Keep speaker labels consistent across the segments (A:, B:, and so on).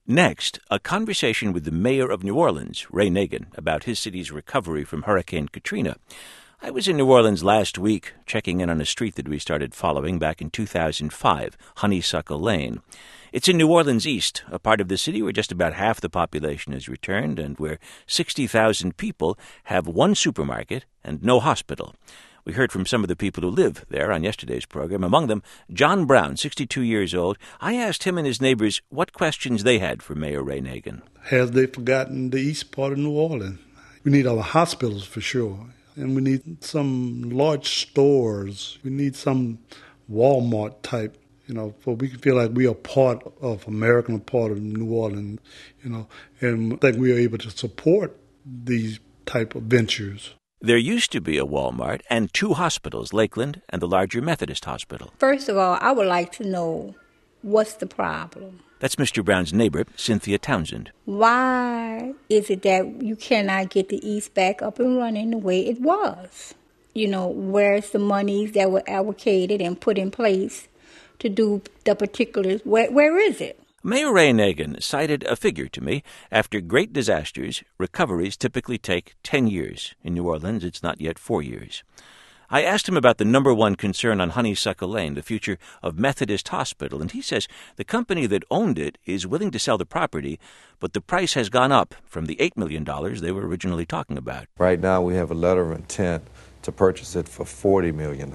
A: Next, a conversation with the mayor of New Orleans, Ray Nagin, about his city's recovery from Hurricane Katrina. I was in New Orleans last week, checking in on a street that we started following back in 2005, Honeysuckle Lane. It's in New Orleans East, a part of the city where just about half the population has returned and where 60,000 people have one supermarket and no hospital. We heard from some of the people who live there on yesterday's program, among them John Brown, 62 years old. I asked him and his neighbors what questions they had for Mayor Ray Nagin.
B: Have they forgotten the east part of New Orleans? We need our hospitals for sure, and we need some large stores. We need some Walmart type, for we can feel like we are part of America and part of New Orleans, and I think we are able to support these type of ventures.
A: There used to be a Walmart and two hospitals, Lakeland and the larger Methodist Hospital.
C: First of all, I would like to know what's the problem.
A: That's Mr. Brown's neighbor, Cynthia Townsend.
C: Why is it that you cannot get the East back up and running the way it was? Where's the monies that were allocated and put in place to do the particulars? Where is it?
A: Mayor Ray Nagin cited a figure to me. After great disasters, recoveries typically take 10 years. In New Orleans, it's not yet 4 years. I asked him about the number one concern on Honeysuckle Lane, the future of Methodist Hospital, and he says the company that owned it is willing to sell the property, but the price has gone up from the $8 million they were originally talking about.
D: Right now we have a letter of intent to purchase it for $40 million.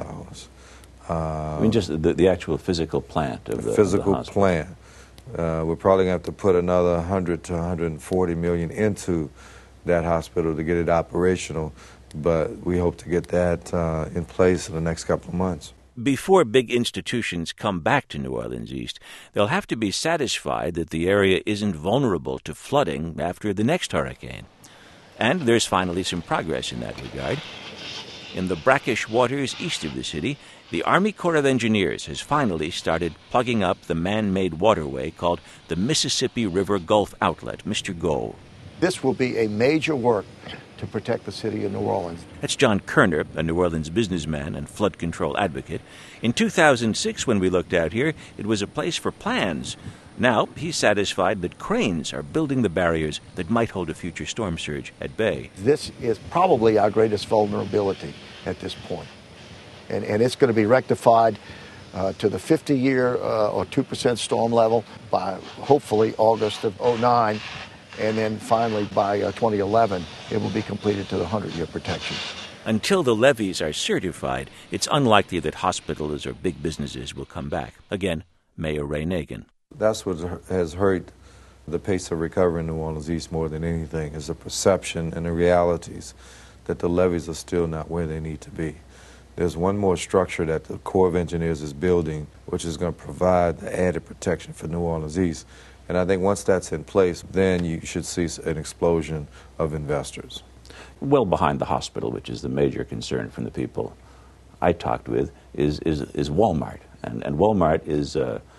A: I mean, just the actual physical plant of the
D: physical
A: hospital.
D: Plant. We're probably going to have to put another 100 to 140 million into that hospital to get it operational, but we hope to get that in place in the next couple of months.
A: Before big institutions come back to New Orleans East, they'll have to be satisfied that the area isn't vulnerable to flooding after the next hurricane. And there's finally some progress in that regard. In the brackish waters east of the city, the Army Corps of Engineers has finally started plugging up the man-made waterway called the Mississippi River Gulf Outlet. Mr. Goh.
E: This will be a major work to protect the city of New Orleans.
A: That's John Kerner, a New Orleans businessman and flood control advocate. In 2006, when we looked out here, it was a place for plans. Now, he's satisfied that cranes are building the barriers that might hold a future storm surge at bay.
E: This is probably our greatest vulnerability at this point. And it's going to be rectified to the 50-year or 2% storm level by hopefully August of 2009. And then finally by 2011, it will be completed to the 100-year protection.
A: Until the levees are certified, it's unlikely that hospitals or big businesses will come back. Again, Mayor Ray Nagin.
D: That's what has hurt the pace of recovery in New Orleans East more than anything, is the perception and the realities that the levees are still not where they need to be. There's one more structure that the Corps of Engineers is building, which is going to provide the added protection for New Orleans East. And I think once that's in place, then you should see an explosion of investors.
A: Well behind the hospital, which is the major concern from the people I talked with, is Walmart. And Walmart is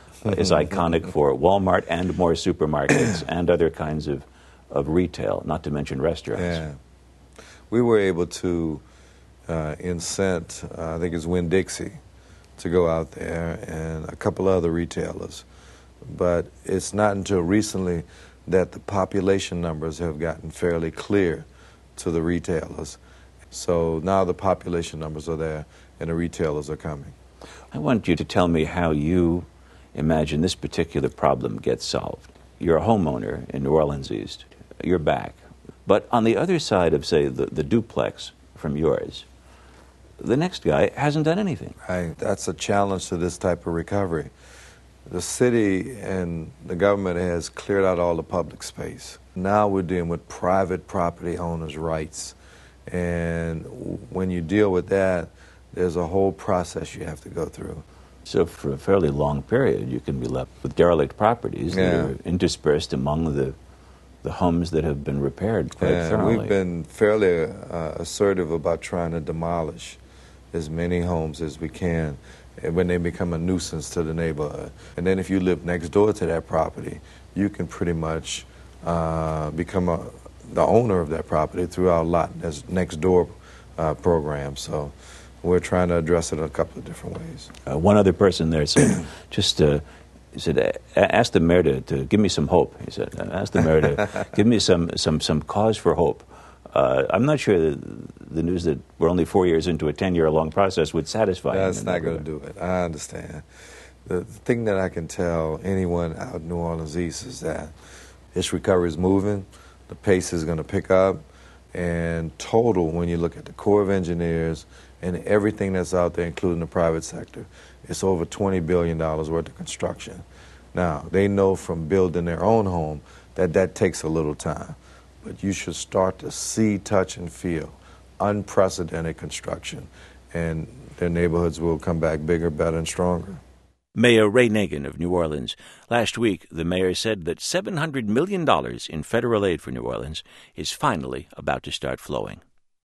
A: iconic for Walmart and more supermarkets and other kinds of retail, not to mention restaurants.
D: Yeah. We were able to incent, I think it's Winn-Dixie, to go out there and a couple other retailers. But it's not until recently that the population numbers have gotten fairly clear to the retailers. So now the population numbers are there and the retailers are coming.
A: I want you to tell me how you imagine this particular problem gets solved. You're a homeowner in New Orleans East. You're back. But on the other side of, say, the duplex from yours, the next guy hasn't done anything.
D: Right. That's a challenge to this type of recovery. The city and the government has cleared out all the public space. Now we're dealing with private property owners' rights. And when you deal with that, there's a whole process you have to go through.
A: So for a fairly long period, you can be left with derelict properties that are interspersed among the homes that have been repaired quite thoroughly.
D: We've been fairly assertive about trying to demolish as many homes as we can when they become a nuisance to the neighborhood. And then if you live next door to that property, you can pretty much become the owner of that property through our lot as next door program. So we're trying to address it in a couple of different ways.
A: One other person there said, just He said, ask the mayor to give me some hope. He said, ask the mayor to give me some cause for hope. I'm not sure that the news that we're only 4 years into a 10-year-long process would satisfy him.
D: That's not going to do it. I understand. The thing that I can tell anyone out in New Orleans East is that this recovery is moving, the pace is going to pick up, and total, when you look at the Corps of Engineers and everything that's out there, including the private sector, it's over $20 billion worth of construction. Now, they know from building their own home that takes a little time, but you should start to see, touch, and feel unprecedented construction, and their neighborhoods will come back bigger, better, and stronger.
A: Mayor Ray Nagin of New Orleans. Last week, the mayor said that $700 million in federal aid for New Orleans is finally about to start flowing.